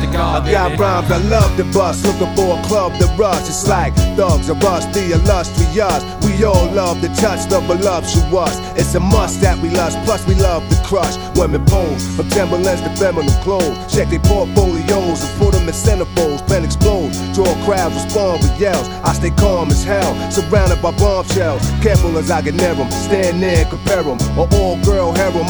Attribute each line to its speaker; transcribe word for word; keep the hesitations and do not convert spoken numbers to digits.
Speaker 1: to God,
Speaker 2: I got
Speaker 1: baby.
Speaker 2: rhymes I love to bust, looking for a club to rush. It's like thugs of us, the illustrious. We all love to touch the voluptuous. It's a must that we lust, plus we love to crush women pose. From Timberlands to feminine clothes, check their portfolios and put them in centerfolds. Pen explodes, draw crowds, respond with yells. I stay calm as hell, surrounded by bombshells. Careful as I get near them, stand near and compare them. Or all girl harem.